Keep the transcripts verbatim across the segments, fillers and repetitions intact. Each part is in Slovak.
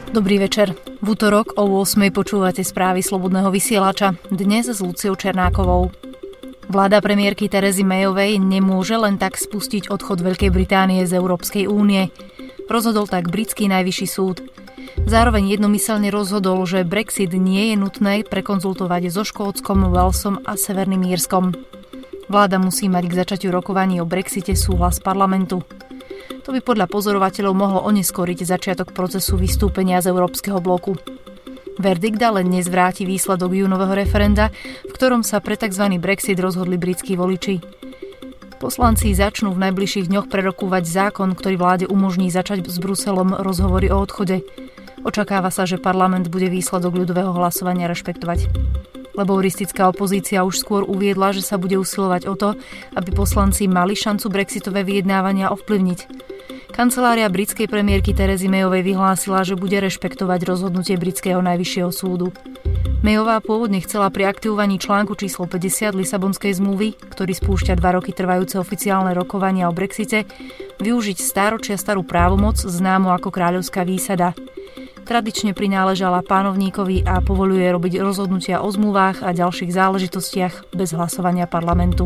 Dobrý večer. V útorok o ôsmej počúvate správy Slobodného vysielača. Dnes s Luciou Černákovou. Vláda premiérky Terezy Mayovej nemôže len tak spustiť odchod Veľkej Británie z Európskej únie. Rozhodol tak britský najvyšší súd. Zároveň jednomyselne rozhodol, že Brexit nie je nutné prekonzultovať so Škótskom, Walesom a Severným Írskom. Vláda musí mať k začiatiu rokovaní o Brexite súhlas parlamentu. To by podľa pozorovateľov mohlo oneskoriť začiatok procesu vystúpenia z Európskeho bloku. Verdikt ale nezvráti výsledok júnového referenda, v ktorom sa pre tzv. Brexit rozhodli britskí voliči. Poslanci začnú v najbližších dňoch prerokúvať zákon, ktorý vláde umožní začať s Bruselom rozhovory o odchode. Očakáva sa, že parlament bude výsledok ľudového hlasovania rešpektovať. Labouristická opozícia už skôr uviedla, že sa bude usilovať o to, aby poslanci mali šancu brexitové vyjednávania ovplyvniť. Kancelária britskej premiérky Terezy Mayovej vyhlásila, že bude rešpektovať rozhodnutie britského najvyššieho súdu. Mayová pôvodne chcela pri aktivovaní článku číslo päťdesiat Lisabonskej zmluvy, ktorý spúšťa dva roky trvajúce oficiálne rokovania o Brexite, využiť stáročia starú právomoc známu ako kráľovská výsada. Tradične prináležala pánovníkovi a povoľuje robiť rozhodnutia o zmluvách a ďalších záležitostiach bez hlasovania parlamentu.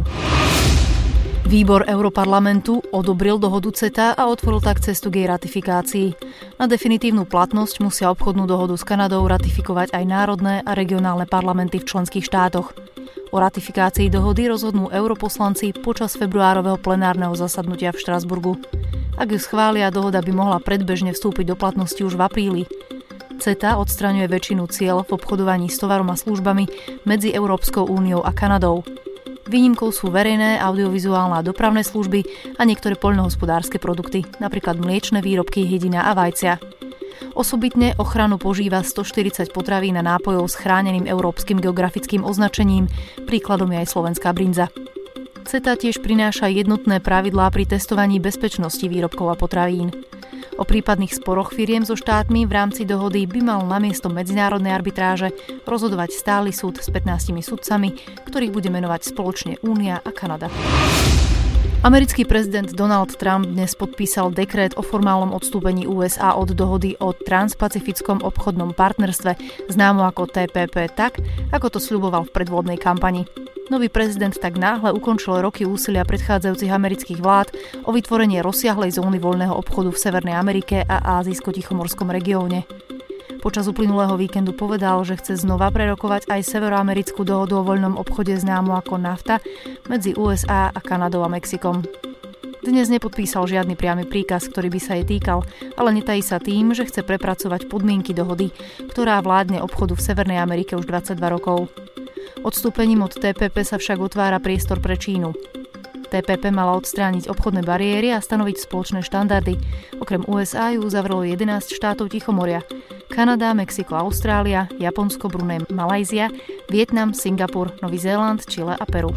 Výbor Europarlamentu odobril dohodu CETA a otvoril tak cestu k jej ratifikácii. Na definitívnu platnosť musia obchodnú dohodu s Kanadou ratifikovať aj národné a regionálne parlamenty v členských štátoch. O ratifikácii dohody rozhodnú europoslanci počas februárového plenárneho zasadnutia v Štrasburgu. Ak ju schvália, dohoda by mohla predbežne vstúpiť do platnosti už v apríli. CETA odstraňuje väčšinu cieľ v obchodovaní s tovarom a službami medzi Európskou úniou a Kanadou. Výnimkou sú verejné, audiovizuálne a dopravné služby a niektoré poľnohospodárske produkty, napríklad mliečne výrobky, hydina a vajcia. Osobitne ochranu požíva stoštyridsať potravín a nápojov s chráneným európskym geografickým označením, príkladom je aj slovenská brinza. CETA tiež prináša jednotné pravidlá pri testovaní bezpečnosti výrobkov a potravín. O prípadných sporoch firiem so štátmi v rámci dohody by mal namiesto medzinárodnej arbitráže rozhodovať stály súd s pätnástimi sudcami, ktorých bude menovať spoločne Únia a Kanada. Americký prezident Donald Trump dnes podpísal dekret o formálnom odstúpení ú es á od dohody o transpacifickom obchodnom partnerstve, známo ako té pé pé, tak, ako to sľuboval v predvolebnej kampani. Nový prezident tak náhle ukončil roky úsilia predchádzajúcich amerických vlád o vytvorenie rozsiahlej zóny voľného obchodu v Severnej Amerike a Ázijsko-Tichomorskom regióne. Počas uplynulého víkendu povedal, že chce znova prerokovať aj severoamerickú dohodu o voľnom obchode známu ako NAFTA medzi ú es á a Kanadou a Mexikom. Dnes nepodpísal žiadny priamy príkaz, ktorý by sa jej týkal, ale netají sa tým, že chce prepracovať podmienky dohody, ktorá vládne obchodu v Severnej Amerike už dvadsaťdva rokov. Odstúpením od té pé pé sa však otvára priestor pre Čínu. té pé pé mala odstrániť obchodné bariéry a stanoviť spoločné štandardy. Okrem ú es á ju uzavrelo jedenásť štátov Tichomoria. Kanada, Mexiko, Austrália, Japonsko, Brunei, Malajzia, Vietnam, Singapur, Nový Zéland, Čile a Peru.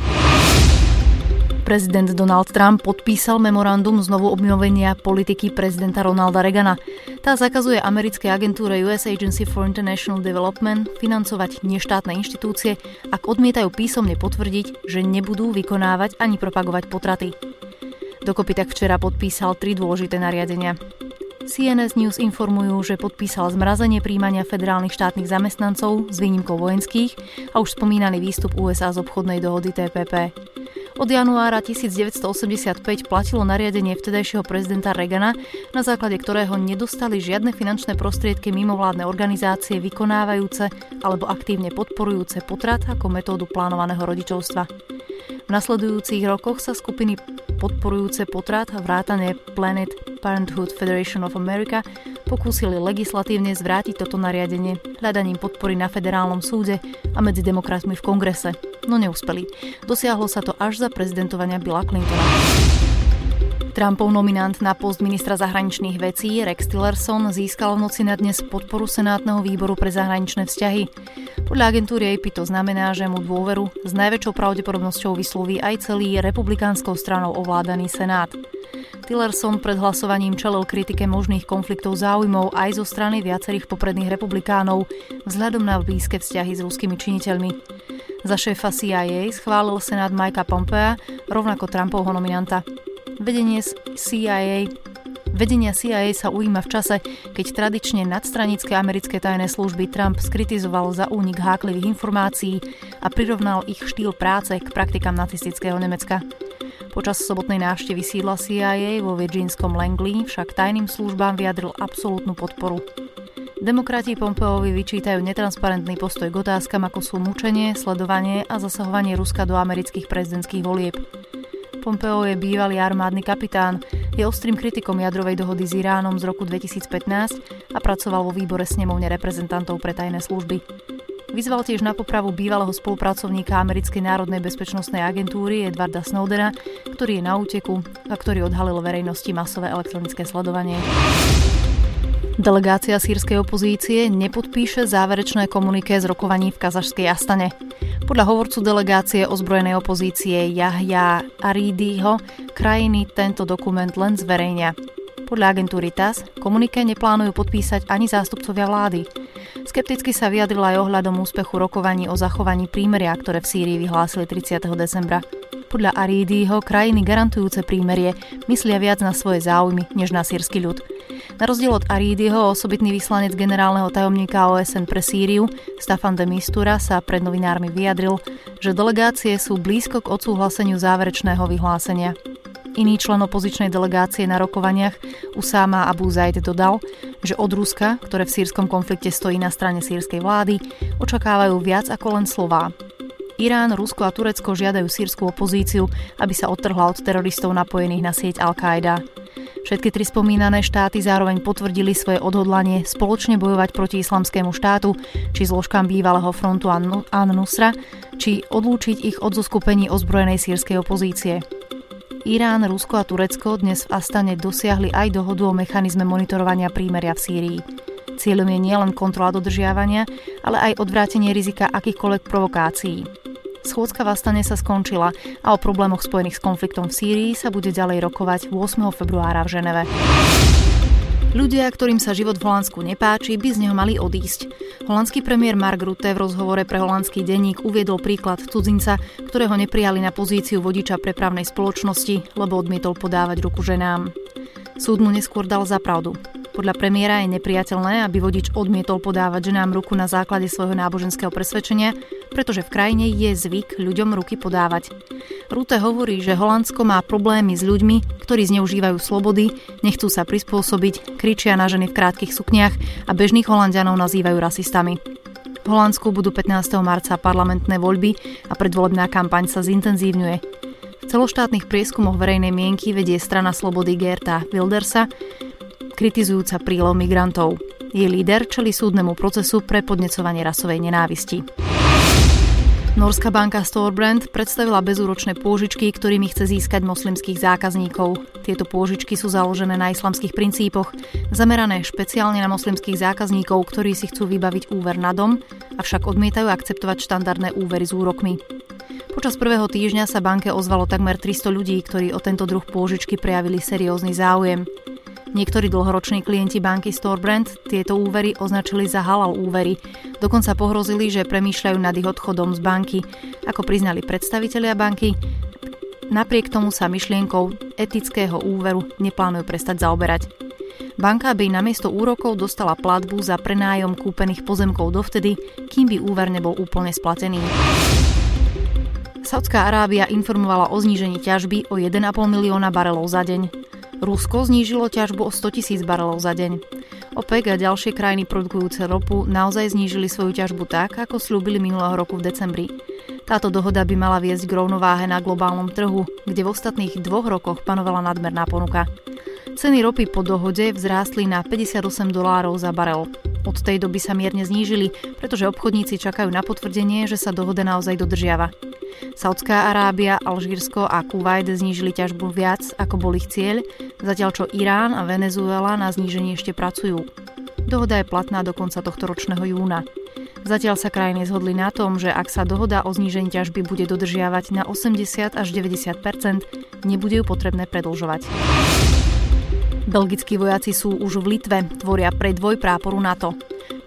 Prezident Donald Trump podpísal memorandum znovu obnovenia politiky prezidenta Ronalda Reagana. Tá zakazuje americkej agentúre ú es Agency for International Development financovať neštátne inštitúcie, ak odmietajú písomne potvrdiť, že nebudú vykonávať ani propagovať potraty. Dokopy tak včera podpísal tri dôležité nariadenia. C N S News informujú, že podpísal zmrazenie príjmania federálnych štátnych zamestnancov s výnimkou vojenských a už spomínaný výstup ú es á z obchodnej dohody té pé pé. Od januára devätnásťstoosemdesiatpäť platilo nariadenie vtedajšieho prezidenta Reagana, na základe ktorého nedostali žiadne finančné prostriedky mimovládne organizácie vykonávajúce alebo aktívne podporujúce potrat ako metódu plánovaného rodičovstva. V nasledujúcich rokoch sa skupiny podporujúce potrat vrátane Planned Parenthood Federation of America pokúsili legislatívne zvrátiť toto nariadenie hľadaním podpory na federálnom súde a medzi demokratmi v kongrese, no neúspeli. Dosiahlo sa to až za prezidentovania Billa Clintona. Trumpov nominant na post ministra zahraničných vecí Rex Tillerson získal v noci na dnes podporu Senátneho výboru pre zahraničné vzťahy. Podľa agentúry á pé to znamená, že mu dôveru s najväčšou pravdepodobnosťou vysloví aj celý republikánskou stranou ovládaný Senát. Tillerson pred hlasovaním čelil kritike možných konfliktov záujmov aj zo strany viacerých popredných republikánov vzhľadom na blízke vzťahy s ruskými činiteľmi. Za šéfa C I A schválil Senát Mikea Pompea, rovnako Trumpovho nominanta. Vedenie C I A Vedenia C I A sa ujíma v čase, keď tradične nadstranické americké tajné služby Trump skritizoval za únik háklivých informácií a prirovnal ich štýl práce k praktikám nacistického Nemecka. Počas sobotnej návštevy sídla C I A vo virgínskom Langley však tajným službám vyjadril absolútnu podporu. Demokrati Pompeovi vyčítajú netransparentný postoj k otázkam, ako sú mučenie, sledovanie a zasahovanie Ruska do amerických prezidentských volieb. Pompeo je bývalý armádny kapitán, je ostrým kritikom jadrovej dohody s Iránom z roku dvetisícpätnásť a pracoval vo výbore snemovne reprezentantov pre tajné služby. Vyzval tiež na popravu bývalého spolupracovníka Americkej národnej bezpečnostnej agentúry Edwarda Snowdena, ktorý je na úteku a ktorý odhalil verejnosti masové elektronické sledovanie. Delegácia sýrskej opozície nepodpíše záverečné komuniké z rokovaní v kazašskej Astane. Podľa hovorcu delegácie ozbrojenej opozície Jahja Arídího krajiny tento dokument len zverejnia. Podľa agentúry té á es komuniké neplánujú podpísať ani zástupcovia vlády. Skepticky sa vyjadrila aj ohľadom úspechu rokovaní o zachovaní prímeria, ktoré v Sýrii vyhlásili tridsiateho decembra. Podľa Arídího krajiny garantujúce prímerie myslia viac na svoje záujmy, než na sýrsky ľud. Na rozdiel od Arídího osobitný vyslanec generálneho tajomníka ó es en pre Sýriu Staffan de Mistura sa pred novinármi vyjadril, že delegácie sú blízko k odsúhlaseniu záverečného vyhlásenia. Iný člen opozičnej delegácie na rokovaniach Usáma Abu Zaid dodal, že od Ruska, ktoré v sýrskom konflikte stojí na strane sýrskej vlády, očakávajú viac ako len slová. Irán, Rusko a Turecko žiadajú sýrsku opozíciu, aby sa odtrhla od teroristov napojených na sieť Al-Qaida. Všetky tri spomínané štáty zároveň potvrdili svoje odhodlanie spoločne bojovať proti islamskému štátu, či zložkám bývalého frontu An-Nusra, či odlúčiť ich od zoskupení ozbrojenej sýrskej opozície. Irán, Rusko a Turecko dnes v Astane dosiahli aj dohodu o mechanizme monitorovania prímeria v Sýrii. Cieľom je nielen kontrola dodržiavania, ale aj odvrátenie rizika akýchkoľvek provokácií. Schôdzka v Astane sa skončila a o problémoch spojených s konfliktom v Sýrii sa bude ďalej rokovať ôsmeho februára v Ženeve. Ľudia, ktorým sa život v Holandsku nepáči, by z neho mali odísť. Holandský premiér Mark Rutte v rozhovore pre holandský denník uviedol príklad cudzinca, ktorého neprijali na pozíciu vodiča prepravnej spoločnosti, lebo odmietol podávať ruku ženám. Súd mu neskôr dal za pravdu. Podľa premiéra je nepriateľné, aby vodič odmietol podávať ženám ruku na základe svojho náboženského presvedčenia, pretože v krajine je zvyk ľuďom ruky podávať. Rutte hovorí, že Holandsko má problémy s ľuďmi, ktorí zneužívajú slobody, nechcú sa prispôsobiť, kričia na ženy v krátkych sukniach a bežných Holanďanov nazývajú rasistami. V Holandsku budú pätnásteho marca parlamentné voľby a predvolebná kampaň sa zintenzívňuje. V celoštátnych prieskumoch verejnej mienky vedie strana Slobody Geerta Wildersa, kritizujúca prílev migrantov. Jej líder čelí súdnemu procesu pre podnecovanie rasovej nenávisti. Norská banka Storebrand predstavila bezúročné pôžičky, ktorými chce získať moslimských zákazníkov. Tieto pôžičky sú založené na islamských princípoch, zamerané špeciálne na moslimských zákazníkov, ktorí si chcú vybaviť úver na dom, avšak odmietajú akceptovať štandardné úvery s úrokmi. Počas prvého týždňa sa banke ozvalo takmer tristo ľudí, ktorí o tento druh pôžičky prejavili seriózny záujem. Niektorí dlhoroční klienti banky Storebrand tieto úvery označili za halal úvery. Dokonca pohrozili, že premýšľajú nad ich odchodom z banky. Ako priznali predstavitelia banky, napriek tomu sa myšlienkou etického úveru neplánujú prestať zaoberať. Banka by namiesto úrokov dostala platbu za prenájom kúpených pozemkov dovtedy, kým by úver nebol úplne splatený. Saudská Arábia informovala o znížení ťažby o jeden a pol milióna barelov za deň. Rusko znížilo ťažbu o stotisíc barelov za deň. OPEC a ďalšie krajiny produkujúce ropu naozaj znížili svoju ťažbu tak, ako sľúbili minulého roku v decembri. Táto dohoda by mala viesť k rovnováhe na globálnom trhu, kde v ostatných dvoch rokoch panovala nadmerná ponuka. Ceny ropy po dohode vzrástli na päťdesiatosem dolárov za barel. Od tej doby sa mierne znížili, pretože obchodníci čakajú na potvrdenie, že sa dohoda naozaj dodržiava. Saudská Arábia, Alžírsko a Kuvajt znížili ťažbu viac, ako bol ich cieľ, zatiaľ čo Irán a Venezuela na zníženie ešte pracujú. Dohoda je platná do konca tohto ročného júna. Zatiaľ sa krajiny zhodli na tom, že ak sa dohoda o znížení ťažby bude dodržiavať na osemdesiat až deväťdesiat percent, nebude ju potrebné predĺžovať. Belgickí vojaci sú už v Litve, tvoria predvoj práporu NATO.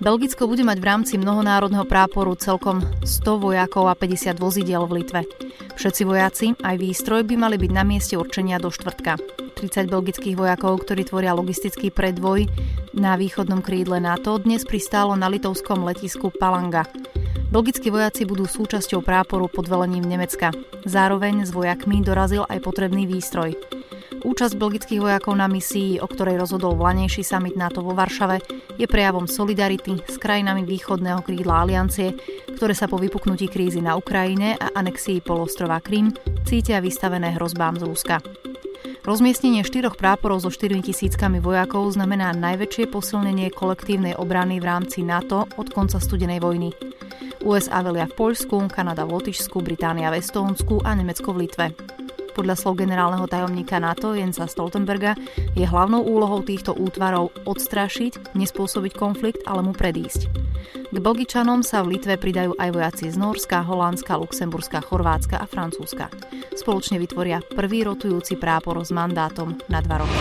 Belgicko bude mať v rámci mnohonárodného práporu celkom sto vojakov a päťdesiat vozidiel v Litve. Všetci vojaci, aj výstroj, by mali byť na mieste určenia do štvrtka. tridsať belgických vojakov, ktorí tvoria logistický predvoj na východnom krídle NATO, dnes pristálo na litovskom letisku Palanga. Belgickí vojaci budú súčasťou práporu pod velením Nemecka. Zároveň s vojakmi dorazil aj potrebný výstroj. Účasť belgických vojakov na misii, o ktorej rozhodol vlanejší summit NATO vo Varšave, je prejavom solidarity s krajinami východného krídla aliancie, ktoré sa po vypuknutí krízy na Ukrajine a anexii polostrova Krym cítia vystavené hrozbám z Ruska. Rozmiestnenie štyroch práporov so štyrmi tisíckami vojakov znamená najväčšie posilnenie kolektívnej obrany v rámci NATO od konca studenej vojny. ú es á velia v Poľsku, Kanada v Lotyšsku, Británia v Estónsku a Nemecko v Litve. Podľa slov generálneho tajomníka NATO Jensa Stoltenberga je hlavnou úlohou týchto útvarov odstrašiť, nespôsobiť konflikt, ale mu predísť. K Belgičanom sa v Litve pridajú aj vojaci z Nórska, Holandska, Luxemburska, Chorvátska a Francúzska. Spoločne vytvoria prvý rotujúci prápor s mandátom na dva roky.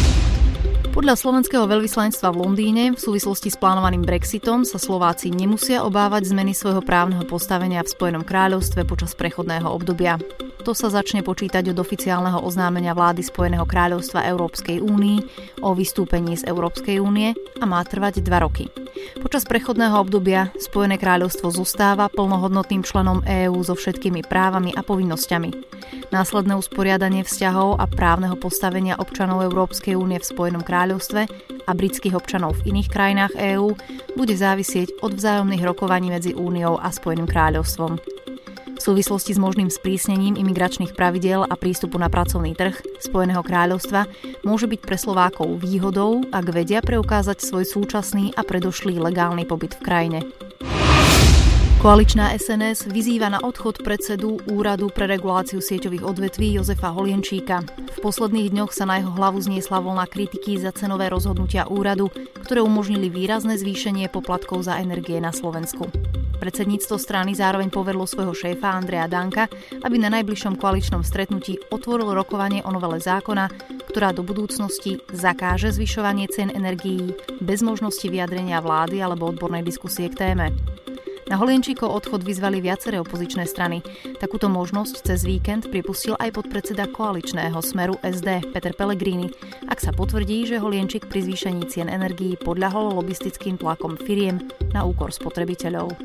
Podľa slovenského veľvyslanectva v Londýne v súvislosti s plánovaným Brexitom sa Slováci nemusia obávať zmeny svojho právneho postavenia v Spojenom kráľovstve počas prechodného obdobia. To sa začne počítať od oficiálneho oznámenia vlády Spojeného kráľovstva Európskej únii o vystúpení z Európskej únie a má trvať dva roky. Počas prechodného obdobia Spojené kráľovstvo zostáva plnohodnotným členom EÚ so všetkými právami a povinnosťami. Následné usporiadanie vzťahov a právneho postavenia občanov Európskej únie v Spojenom kráľovstve a britských občanov v iných krajinách EÚ bude závisieť od vzájomných rokovaní medzi Úniou a Spojeným kráľovstvom. V súvislosti s možným sprísnením imigračných pravidiel a prístupu na pracovný trh Spojeného kráľovstva môže byť pre Slovákov výhodou, ak vedia preukázať svoj súčasný a predošlý legálny pobyt v krajine. Koaličná es en es vyzýva na odchod predsedu Úradu pre reguláciu sieťových odvetví Jozefa Holienčíka. V posledných dňoch sa na jeho hlavu zniesla vlna kritiky za cenové rozhodnutia úradu, ktoré umožnili výrazné zvýšenie poplatkov za energie na Slovensku. Predsedníctvo strany zároveň povedlo svojho šéfa Andreja Danka, aby na najbližšom koaličnom stretnutí otvoril rokovanie o novele zákona, ktorá do budúcnosti zakáže zvyšovanie cien energií bez možnosti vyjadrenia vlády alebo odbornej diskusie k téme. Na Holienčíkov odchod vyzvali viaceré opozičné strany. Takúto možnosť cez víkend pripustil aj podpredseda koaličného Smeru es dé Peter Pellegrini, ak sa potvrdí, že Holienčík pri zvýšení cien energií podľahol lobistickým tlakom firiem na úkor spotrebiteľov.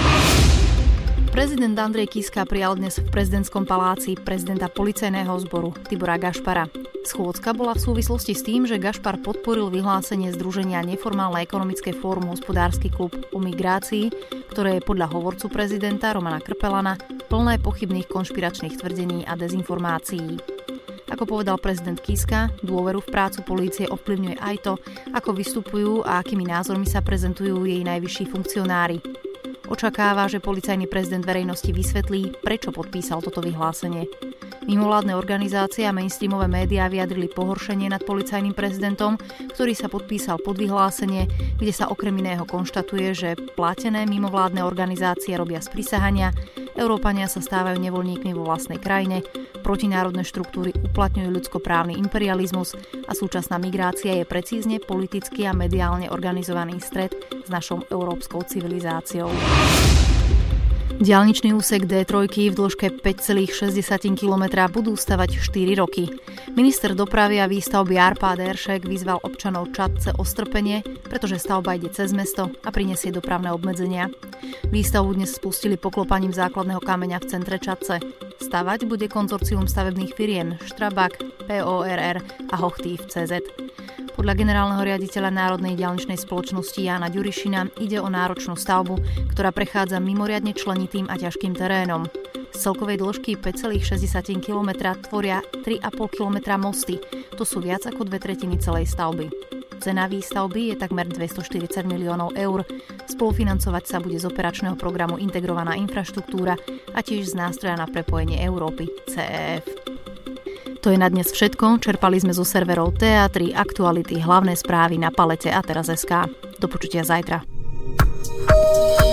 Prezident Andrej Kiska prijal dnes v prezidentskom paláci prezidenta policajného zboru Tibora Gašpara. Schôdzka bola v súvislosti s tým, že Gašpar podporil vyhlásenie združenia Neformálne ekonomické fórum Hospodársky klub o migrácii, ktoré je podľa hovorcu prezidenta Romana Krpelana plné pochybných konšpiračných tvrdení a dezinformácií. Ako povedal prezident Kiska, dôveru v prácu polície ovplyvňuje aj to, ako vystupujú a akými názormi sa prezentujú jej najvyšší funkcionári. Očakáva, že policajný prezident verejnosti vysvetlí, prečo podpísal toto vyhlásenie. Mimovládne organizácie a mainstreamové médiá vyjadrili pohoršenie nad policajným prezidentom, ktorý sa podpísal pod vyhlásenie, kde sa okrem iného konštatuje, že platené mimovládne organizácie robia sprisahania, Európania sa stávajú nevoľníkmi vo vlastnej krajine, protinárodné štruktúry uplatňujú ľudskoprávny imperializmus a súčasná migrácia je precízne politicky a mediálne organizovaný stret s našou európskou civilizáciou. Diaľničný úsek dé tri v dĺžke päť celá šesť kilometra budú stavať štyri roky. Minister dopravy a výstavby Arpád Eršek vyzval občanov Čadce o strpenie, pretože stavba ide cez mesto a prinesie dopravné obmedzenia. Výstavbu dnes spustili poklopaním základného kameňa v centre Čadce. Stavať bude konzorcium stavebných firiem Štrabak, pé ó er er a Hochtief cé zet. Podľa generálneho riaditeľa Národnej diaľničnej spoločnosti Jána Ďurišina ide o náročnú stavbu, ktorá prechádza mimoriadne členitým a ťažkým terénom. Z celkovej dĺžky päť celá šesť kilometra tvoria tri a pol kilometra mosty. To sú viac ako dve tretiny celej stavby. Cena výstavby je takmer dvestoštyridsať miliónov eur. Spolufinancovať sa bude z operačného programu Integrovaná infraštruktúra a tiež z nástroja na prepojenie Európy cé é ef. To je na dnes všetko. Čerpali sme zo serverov té á tri, Aktuality, hlavné správy na Palete a teraz bodka es ká. Do počutia zajtra.